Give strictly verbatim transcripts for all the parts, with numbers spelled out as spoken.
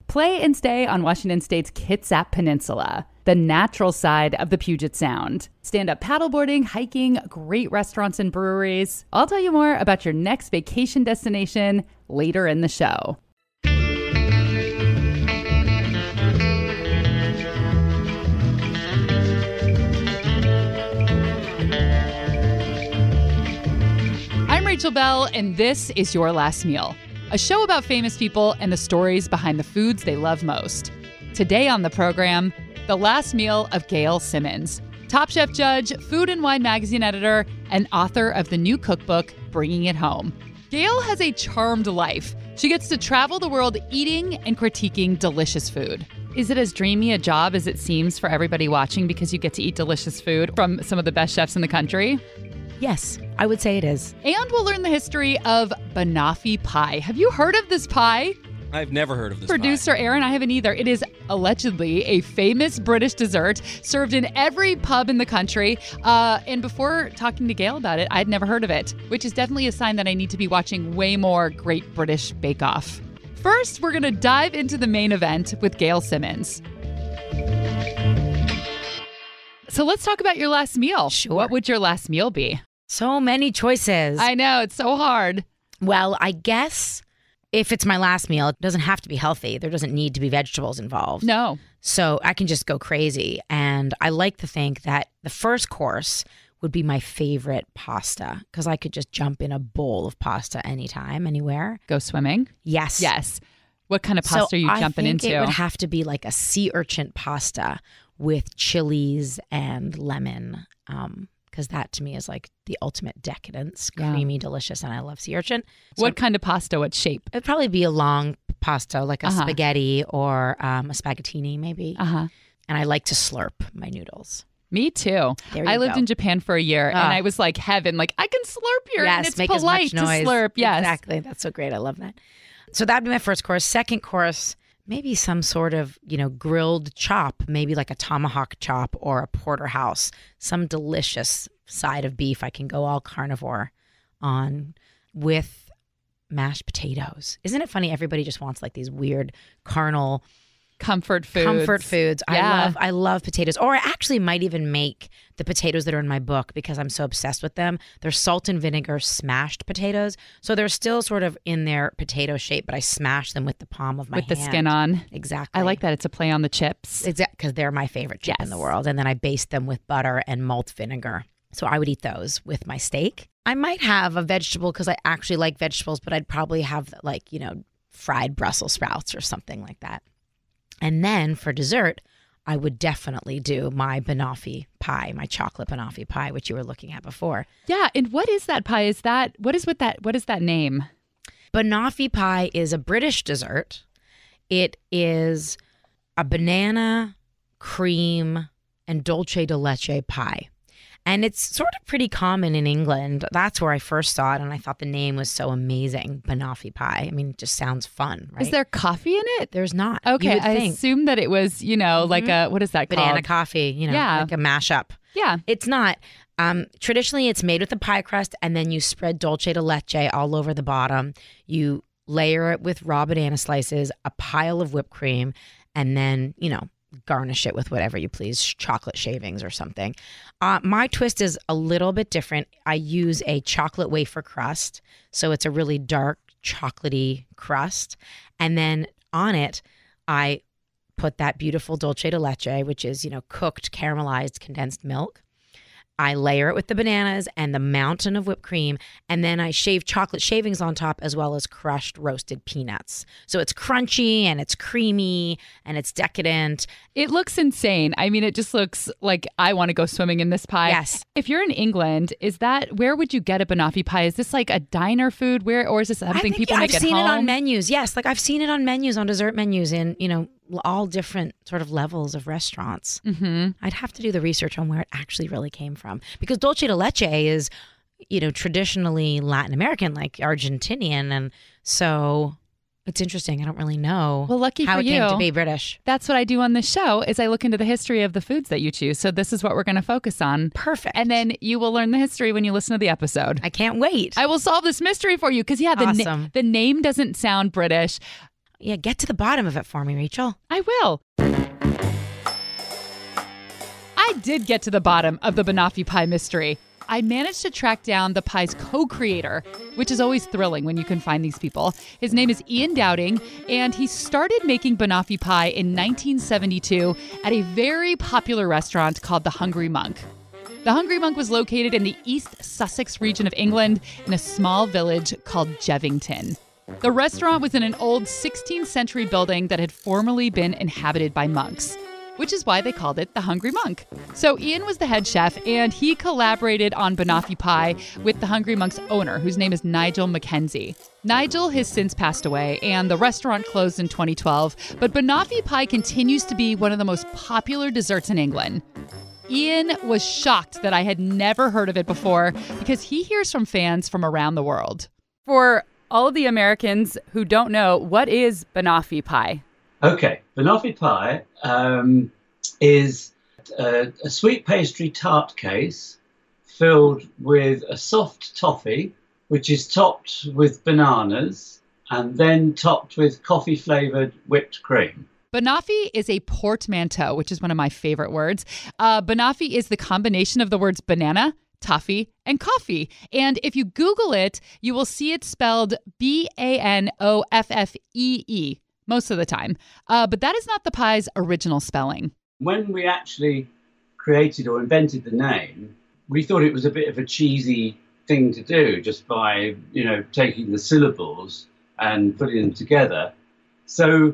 play and stay on Washington State's Kitsap Peninsula, the natural side of the Puget Sound. Stand-up paddleboarding, hiking, great restaurants and breweries. I'll tell you more about your next vacation destination later in the show. I'm Rachel Bell, and this is Your Last Meal, a show about famous people and the stories behind the foods they love most. Today on the program, the last meal of Gail Simmons, Top Chef judge, Food and Wine magazine editor, and author of the new cookbook, Bringing It Home. Gail has a charmed life. She gets to travel the world eating and critiquing delicious food. Is it as dreamy a job as it seems for everybody watching because you get to eat delicious food from some of the best chefs in the country? Yes, I would say it is. And we'll learn the history of banoffee pie. Have you heard of this pie? I've never heard of this Producer pie. Aaron, I haven't either. It is allegedly a famous British dessert served in every pub in the country. Uh, and before talking to Gail about it, I'd never heard of it, which is definitely a sign that I need to be watching way more Great British Bake Off. First, we're going to dive into the main event with Gail Simmons. So let's talk about your last meal. Sure. What would your last meal be? So many choices. I know, it's so hard. Well, I guess if it's my last meal, it doesn't have to be healthy. There doesn't need to be vegetables involved. No. So I can just go crazy. And I like to think that the first course would be my favorite pasta because I could just jump in a bowl of pasta anytime, anywhere. Go swimming? Yes. Yes. What kind of pasta so are you jumping I think into? It would have to be like a sea urchin pasta with chilies and lemon. Um, because that to me is like the ultimate decadence, Yeah. creamy, delicious, and I love sea urchin. So what kind of pasta? What shape? it'd probably be a long pasta, like a Uh-huh. spaghetti or um, a spaghettini maybe. Uh-huh. And I like to slurp my noodles. Me too. There I you lived go. in Japan for a year, and Ah. I was like heaven. Like, I can slurp here, yes, and it's make polite as much noise. to slurp. Yes. Exactly. That's so great. I love that. So that'd be my first course. Second course, maybe some sort of, you know, grilled chop, maybe like a tomahawk chop or a porterhouse, some delicious side of beef I can go all carnivore on with mashed potatoes. Isn't it funny? Everybody just wants like these weird carnal Comfort foods. comfort foods. I Yeah. love I love potatoes. Or I actually might even make the potatoes that are in my book because I'm so obsessed with them. They're salt and vinegar smashed potatoes. So they're still sort of in their potato shape, but I smash them with the palm of my With the hand. skin on. Exactly. I like that. It's a play on the chips. Exactly, because they're my favorite chip in Yes. the world. And then I baste them with butter and malt vinegar. So I would eat those with my steak. I might have a vegetable because I actually like vegetables, but I'd probably have like, you know, fried Brussels sprouts or something like that. And then for dessert, I would definitely do my banoffee pie, my chocolate banoffee pie, which you were looking at before. Yeah. And what is that pie? Is that, what is with that, what is that name? Banoffee pie is a British dessert. It is a banana, cream, and dulce de leche pie. And it's sort of pretty common in England. That's where I first saw it, and I thought the name was so amazing, banoffee pie. I mean, it just sounds fun, right? Is there coffee in it? There's not. You Okay. would I think. assumed that it was, you know, like a, what is that Banana called? coffee, you know, Yeah. like a mashup. Yeah. It's not. Um, traditionally, it's made with a pie crust, and then you spread dulce de leche all over the bottom. You layer it with raw banana slices, a pile of whipped cream, and then, you know, garnish it with whatever you please, chocolate shavings or something. Uh, my twist is a little bit different. I use a chocolate wafer crust, so it's a really dark chocolatey crust. And then on it, I put that beautiful dulce de leche, which is, you know, cooked, caramelized, condensed milk. I layer it with the bananas and the mountain of whipped cream, and then I shave chocolate shavings on top as well as crushed roasted peanuts. So it's crunchy and it's creamy and it's decadent. It looks insane. I mean, it just looks like I want to go swimming in this pie. Yes. If you're in England, is that, where would you get a banoffee pie? Is this like a diner food? Where, or is this something I think people I've make at seen home? it on menus. Yes, like I've seen it on menus, on dessert menus in, you know, all different sort of levels of restaurants. Mm-hmm. I'd have to do the research on where it actually really came from, because dulce de leche is, you know, traditionally Latin American, like Argentinian, and so it's interesting. I don't really know Well, lucky how for it came you. to be British. That's what I do on this show is I look into the history of the foods that you choose. So this is what we're going to focus on. Perfect. And then you will learn the history when you listen to the episode. I can't wait. I will solve this mystery for you because, yeah, the, na- Awesome. the name doesn't sound British. Yeah, get to the bottom of it for me, Rachel. I will. I did get to the bottom of the banoffee pie mystery. I managed to track down the pie's co-creator, which is always thrilling when you can find these people. His name is Ian Dowding, and he started making banoffee pie in nineteen seventy-two at a very popular restaurant called The Hungry Monk. The Hungry Monk was located in the East Sussex region of England in a small village called Jevington. The restaurant was in an old sixteenth century building that had formerly been inhabited by monks, which is why they called it The Hungry Monk. So Ian was the head chef, and he collaborated on banoffee pie with The Hungry Monk's owner, whose name is Nigel Mackenzie. Nigel has since passed away, and the restaurant closed in twenty twelve, but banoffee pie continues to be one of the most popular desserts in England. Ian was shocked that I had never heard of it before because he hears from fans from around the world. For all of the Americans who don't know, what is banoffee pie? Okay, banoffee pie um, is a, a sweet pastry tart case filled with a soft toffee, which is topped with bananas and then topped with coffee-flavored whipped cream. Banoffee is a portmanteau, which is one of my favorite words. Uh, banoffee is the combination of the words banana, toffee, and coffee. And if you Google it, you will see it spelled B A N O F F E E most of the time. Uh, but that is not the pie's original spelling. When we actually created or invented the name, we thought it was a bit of a cheesy thing to do just by, you know, taking the syllables and putting them together. So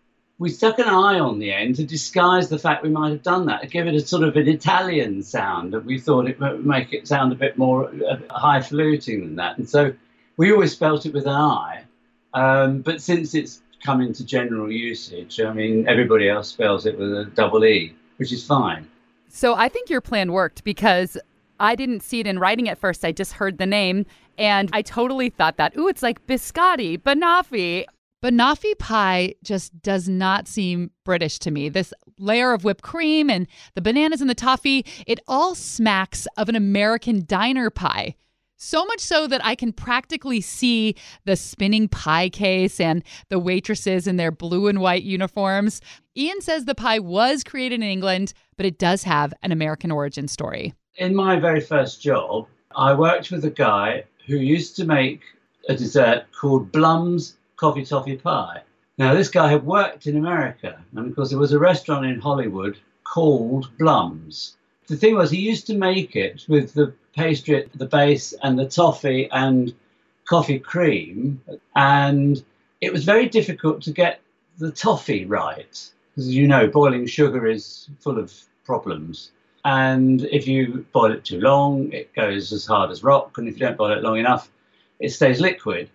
we stuck an I on the end to disguise the fact we might have done that, to give it a sort of an Italian sound, and we thought it would make it sound a bit more uh, highfalutin than that. And so we always spelt it with an I, um, but since it's come into general usage, I mean, everybody else spells it with a double E, which is fine. So I think your plan worked because I didn't see it in writing at first. I just heard the name, and I totally thought that, ooh, it's like biscotti, banoffee. Banoffee pie just does not seem British to me. This layer of whipped cream and the bananas and the toffee, it all smacks of an American diner pie. So much so that I can practically see the spinning pie case and the waitresses in their blue and white uniforms. Ian says the pie was created in England, but it does have an American origin story. In my very first job, I worked with a guy who used to make a dessert called Blum's Coffee Toffee Pie. Now, this guy had worked in America, and of course there was a restaurant in Hollywood called Blum's. The thing was, he used to make it with the pastry at the base and the toffee and coffee cream, and it was very difficult to get the toffee right, because, you know, boiling sugar is full of problems. And if you boil it too long, it goes as hard as rock, and if you don't boil it long enough, it stays liquid.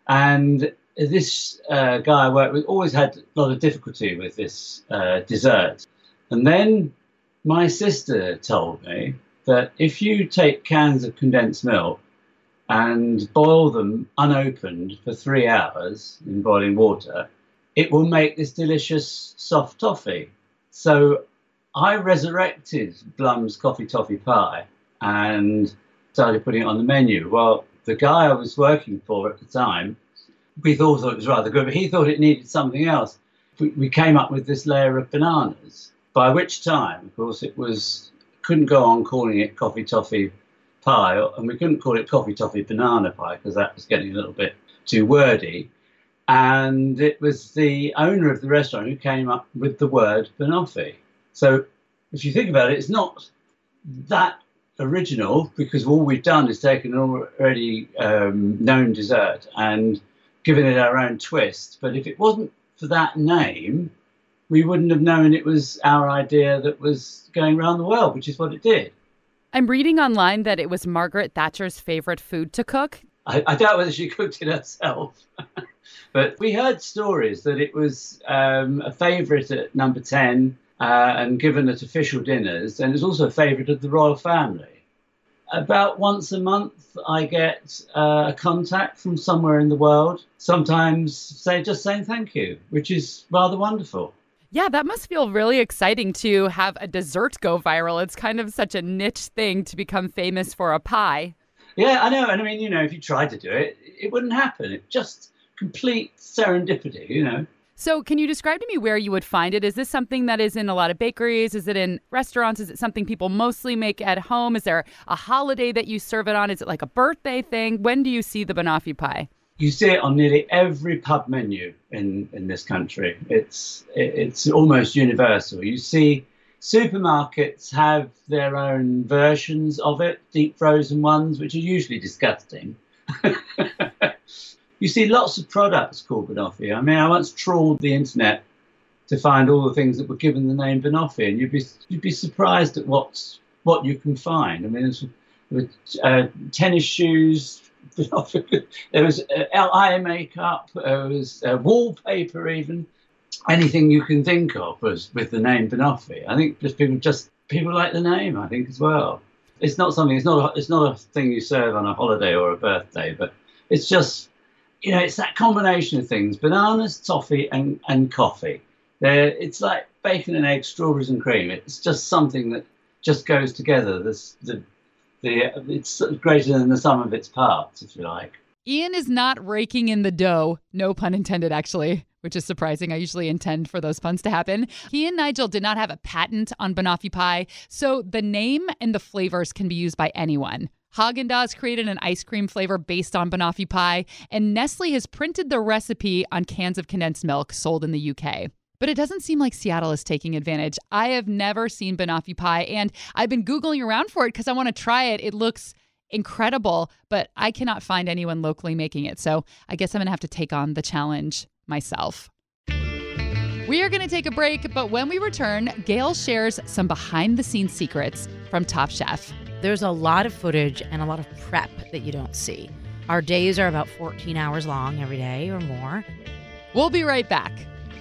And this uh, guy I worked with always had a lot of difficulty with this uh, dessert. And then my sister told me that if you take cans of condensed milk and boil them unopened for three hours in boiling water, it will make this delicious soft toffee. So I resurrected Blum's Coffee Toffee Pie and started putting it on the menu. Well, the guy I was working for at the time, we all thought it was rather good, but he thought it needed something else. We, we came up with this layer of bananas, by which time, of course, it was couldn't go on calling it Coffee Toffee Pie, and we couldn't call it Coffee Toffee Banana Pie because that was getting a little bit too wordy. And it was the owner of the restaurant who came up with the word banoffee. So if you think about it, it's not that original, because all we've done is taken an already um, known dessert and given it our own twist. But if it wasn't for that name, we wouldn't have known it was our idea that was going around the world, which is what it did. I'm reading online that it was Margaret Thatcher's favorite food to cook. I, I doubt whether she cooked it herself. But we heard stories that it was um, a favourite at number ten uh, and given at official dinners, and it's also a favourite of the royal family. About once a month, I get uh, a contact from somewhere in the world, sometimes say just saying thank you, which is rather wonderful. Yeah, that must feel really exciting to have a dessert go viral. It's kind of such a niche thing to become famous for a pie. Yeah, I know. And I mean, you know, if you tried to do it, it wouldn't happen. It just complete serendipity, you know. So can you describe to me where you would find it? Is this something that is in a lot of bakeries? Is it in restaurants? Is it something people mostly make at home? Is there a holiday that you serve it on? Is it like a birthday thing? When do you see the banoffee pie? You see it on nearly every pub menu in, in this country. It's it's almost universal. You see supermarkets have their own versions of it, deep frozen ones, which are usually disgusting. You see lots of products called banoffee. I mean, I once trawled the internet to find all the things that were given the name banoffee, and you'd be you'd be surprised at what's what you can find. I mean, there's with uh, tennis shoes. There was uh, eye makeup. There was uh, wallpaper, even anything you can think of was with the name banoffee. I think just people just people like the name. I think as well. It's not something. It's not. A, it's not a thing you serve on a holiday or a birthday, but it's just. You know, it's that combination of things: bananas, toffee, and, and coffee. They're, it's like bacon and eggs, strawberries and cream. It's just something that just goes together. This, the, the, it's greater than the sum of its parts, if you like. Ian is not raking in the dough, no pun intended, actually, which is surprising. I usually intend for those puns to happen. He and Nigel did not have a patent on banoffee pie, so the name and the flavors can be used by anyone. Haagen-Dazs created an ice cream flavor based on banoffee pie, and Nestle has printed the recipe on cans of condensed milk sold in the U K. But it doesn't seem like Seattle is taking advantage. I have never seen banoffee pie, and I've been Googling around for it because I want to try it. It looks incredible, but I cannot find anyone locally making it. So I guess I'm going to have to take on the challenge myself. We are going to take a break, but when we return, Gail shares some behind-the-scenes secrets from Top Chef. There's a lot of footage and a lot of prep that you don't see. Our days are about fourteen hours long every day or more. We'll be right back.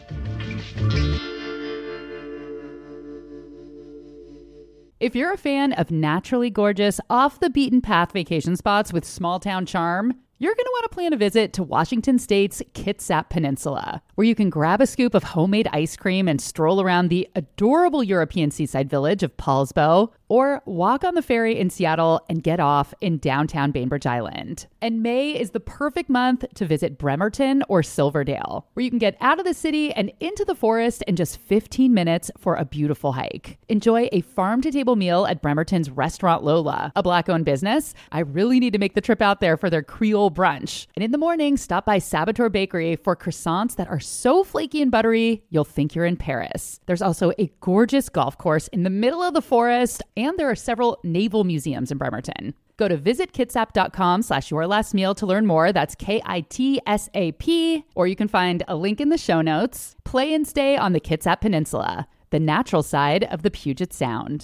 If you're a fan of naturally gorgeous, off-the-beaten-path vacation spots with small-town charm, you're going to want to plan a visit to Washington State's Kitsap Peninsula, where you can grab a scoop of homemade ice cream and stroll around the adorable European seaside village of Paulsbo, or walk on the ferry in Seattle and get off in downtown Bainbridge Island. And May is the perfect month to visit Bremerton or Silverdale, where you can get out of the city and into the forest in just fifteen minutes for a beautiful hike. Enjoy a farm-to-table meal at Bremerton's Restaurant Lola, a Black-owned business. I really need to make the trip out there for their Creole brunch. And in the morning, stop by Saboteur Bakery for croissants that are so flaky and buttery, you'll think you're in Paris. There's also a gorgeous golf course in the middle of the forest, and there are several naval museums in Bremerton. Go to visitkitsap.com slash your last meal to learn more. That's K I T S A P. Or you can find a link in the show notes. Play and stay on the Kitsap Peninsula, the natural side of the Puget Sound.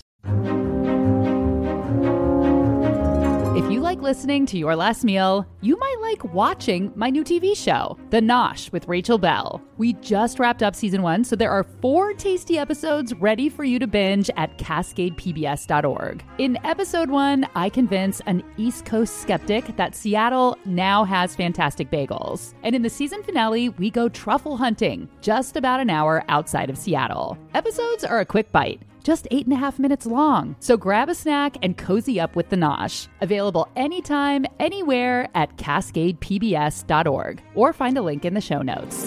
If you like listening to Your Last Meal, you might like watching my new T V show, The Nosh with Rachel Bell. We just wrapped up season one, so there are four tasty episodes ready for you to binge at cascade p b s dot org. In episode one, I convince an East Coast skeptic that Seattle now has fantastic bagels. And in the season finale, we go truffle hunting, just about an hour outside of Seattle. Episodes are a quick bite, just eight and a half minutes long. So grab a snack and cozy up with The Nosh. Available anytime, anywhere at cascade p b s dot org, or find a link in the show notes.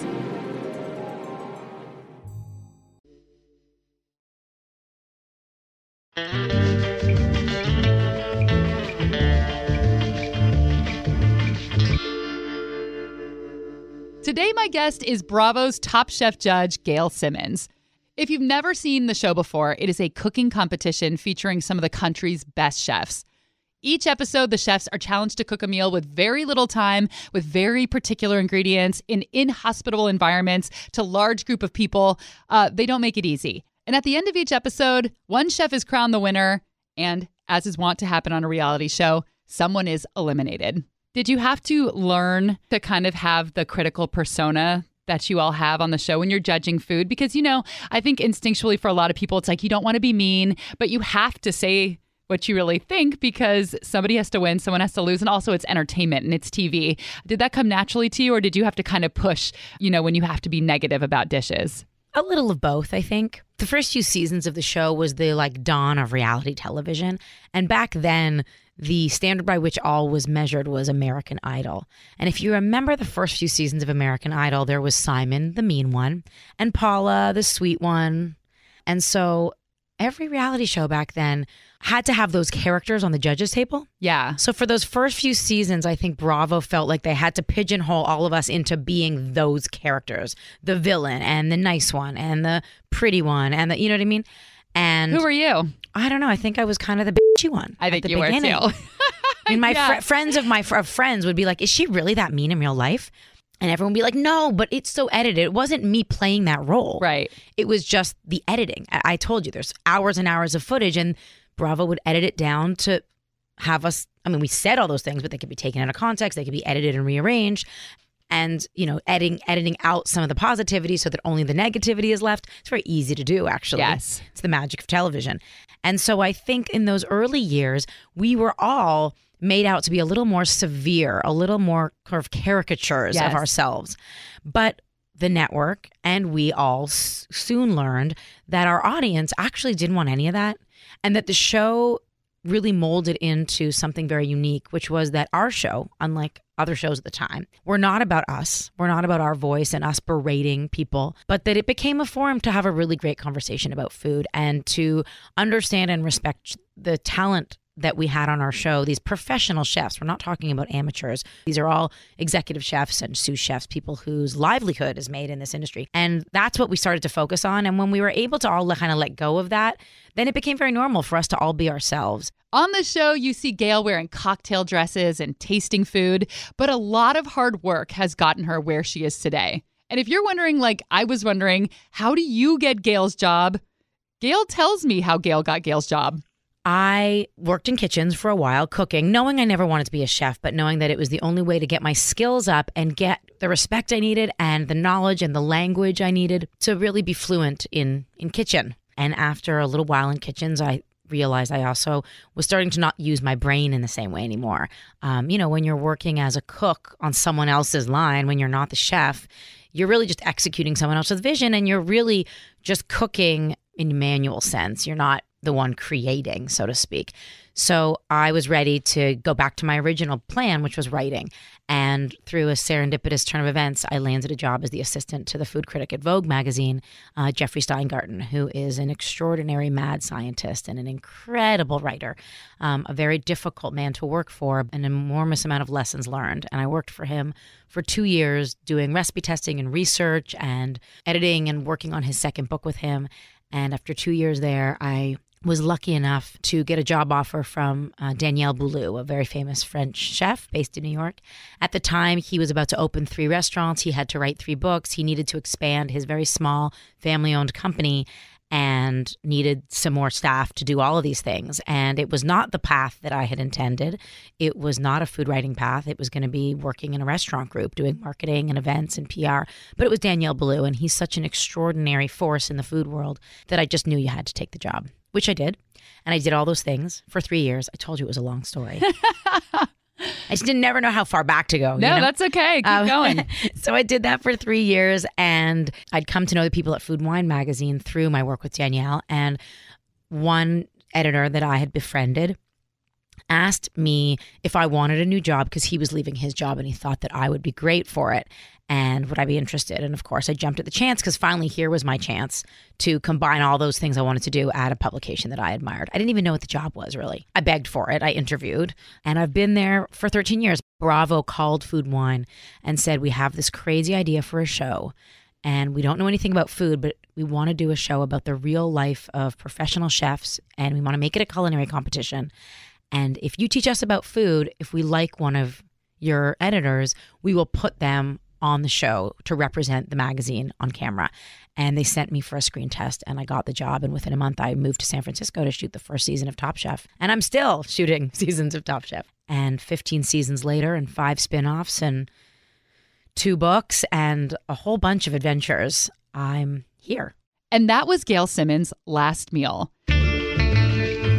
Today, my guest is Bravo's Top Chef judge, Gail Simmons. If you've never seen the show before, it is a cooking competition featuring some of the country's best chefs. Each episode, the chefs are challenged to cook a meal with very little time, with very particular ingredients, in inhospitable environments, to large group of people. Uh, they don't make it easy. And at the end of each episode, one chef is crowned the winner, and as is wont to happen on a reality show, someone is eliminated. Did you have to learn to kind of have the critical persona that you all have on the show when you're judging food? Because, you know, I think instinctually for a lot of people, it's like you don't want to be mean, but you have to say what you really think because somebody has to win, someone has to lose, and also it's entertainment and it's T V. Did that come naturally to you, or did you have to kind of push, you know, when you have to be negative about dishes? A little of both, I think. The first few seasons of the show was the like dawn of reality television. And back then, the standard by which all was measured was American Idol. And if you remember the first few seasons of American Idol, there was Simon, the mean one, and Paula, the sweet one. And so every reality show back then had to have those characters on the judges table. Yeah. So for those first few seasons, I think Bravo felt like they had to pigeonhole all of us into being those characters, the villain and the nice one and the pretty one and the, you know what I mean? And who were you? I don't know. I think I was kind of the bitchy one. I think the you beginning. were too. I mean, my Yeah. fr- friends of my fr- of friends would be like, is she really that mean in real life? And everyone would be like, no, but it's so edited. It wasn't me playing that role. Right. It was just the editing. I, I told you there's hours and hours of footage, and Bravo would edit it down to have us. I mean, we said all those things, but they could be taken out of context. They could be edited and rearranged. And, you know, editing editing out some of the positivity so that only the negativity is left. It's very easy to do, actually. Yes. It's the magic of television. And so I think in those early years, we were all made out to be a little more severe, a little more kind of caricatures Yes. of ourselves. But the network and we all s- soon learned that our audience actually didn't want any of that, and that the show really molded into something very unique, which was that our show, unlike other shows at the time, were not about us. We're not about our voice and us berating people, but that it became a forum to have a really great conversation about food and to understand and respect the talent that we had on our show, these professional chefs. We're not talking about amateurs. These are all executive chefs and sous chefs, people whose livelihood is made in this industry. And that's what we started to focus on. And when we were able to all kind of let go of that, then it became very normal for us to all be ourselves. On the show, you see Gail wearing cocktail dresses and tasting food, but a lot of hard work has gotten her where she is today. And if you're wondering, like I was wondering, how do you get Gail's job? Gail tells me how Gail got Gail's job. I worked in kitchens for a while, cooking, knowing I never wanted to be a chef, but knowing that it was the only way to get my skills up and get the respect I needed and the knowledge and the language I needed to really be fluent in, in kitchen. And after a little while in kitchens, I realized I also was starting to not use my brain in the same way anymore. Um, you know, when you're working as a cook on someone else's line, when you're not the chef, you're really just executing someone else's vision, and you're really just cooking in manual sense. You're not the one creating, so to speak. So I was ready to go back to my original plan, which was writing. And through a serendipitous turn of events, I landed a job as the assistant to the food critic at Vogue magazine, uh, Jeffrey Steingarten, who is an extraordinary mad scientist and an incredible writer, um, a very difficult man to work for, an enormous amount of lessons learned. And I worked for him for two years doing recipe testing and research and editing and working on his second book with him. And after two years there, I was lucky enough to get a job offer from uh, Daniel Boulou, a very famous French chef based in New York. At the time, he was about to open three restaurants. He had to write three books. He needed to expand his very small family-owned company and needed some more staff to do all of these things. And it was not the path that I had intended. It was not a food writing path. It was going to be working in a restaurant group, doing marketing and events and P R. But it was Daniel Boulou, and he's such an extraordinary force in the food world that I just knew you had to take the job, which I did. And I did all those things for three years. I told you it was a long story. I just didn't never know how far back to go. No, you know? that's okay. Keep Um, going. So I did that for three years, and I'd come to know the people at Food and Wine magazine through my work with Danielle. And one editor that I had befriended asked me if I wanted a new job because he was leaving his job and he thought that I would be great for it. And would I be interested? And of course, I jumped at the chance because finally here was my chance to combine all those things I wanted to do at a publication that I admired. I didn't even know what the job was, really. I begged for it. I interviewed, and I've been there for thirteen years. Bravo called Food and Wine and said, we have this crazy idea for a show, and we don't know anything about food, but we want to do a show about the real life of professional chefs, and we want to make it a culinary competition. And if you teach us about food, if we like one of your editors, we will put them on the show to represent the magazine on camera. And they sent me for a screen test, and I got the job. And within a month, I moved to San Francisco to shoot the first season of Top Chef. And I'm still shooting seasons of Top Chef. And fifteen seasons later, and five spinoffs, and two books, and a whole bunch of adventures, I'm here. And that was Gail Simmons' last meal.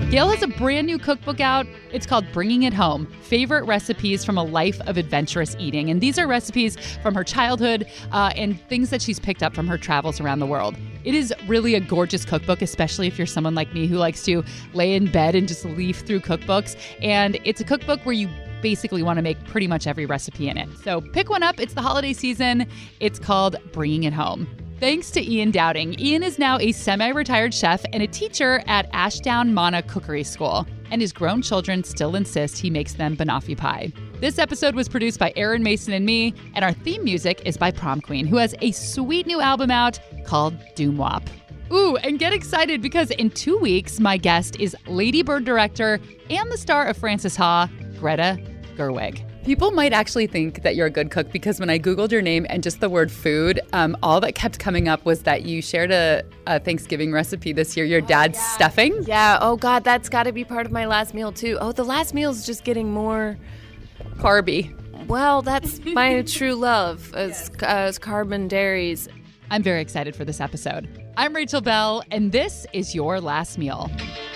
Gail has a brand new cookbook out. It's called Bringing It Home, Favorite Recipes from a Life of Adventurous Eating. And these are recipes from her childhood uh, and things that she's picked up from her travels around the world. It is really a gorgeous cookbook, especially if you're someone like me who likes to lay in bed and just leaf through cookbooks. And it's a cookbook where you basically want to make pretty much every recipe in it. So pick one up. It's the holiday season. It's called Bringing It Home. Thanks to Ian Dowding. Ian is now a semi-retired chef and a teacher at Ashdown Mana Cookery School, and his grown children still insist he makes them banoffee pie. This episode was produced by Aaron Mason and me, and our theme music is by Prom Queen, who has a sweet new album out called Doom Wop. Ooh, and get excited because in two weeks, my guest is Lady Bird director and the star of Frances Ha, Greta Gerwig. People might actually think that you're a good cook because when I Googled your name and just the word food, um, all that kept coming up was that you shared a, a Thanksgiving recipe this year, your dad's yeah. stuffing. Yeah, oh God, that's got to be part of my last meal too. Oh, the last meal is just getting more... Carby. Well, that's my true love, as, as carb and dairies. I'm very excited for this episode. I'm Rachel Bell, and this is Your Last Meal.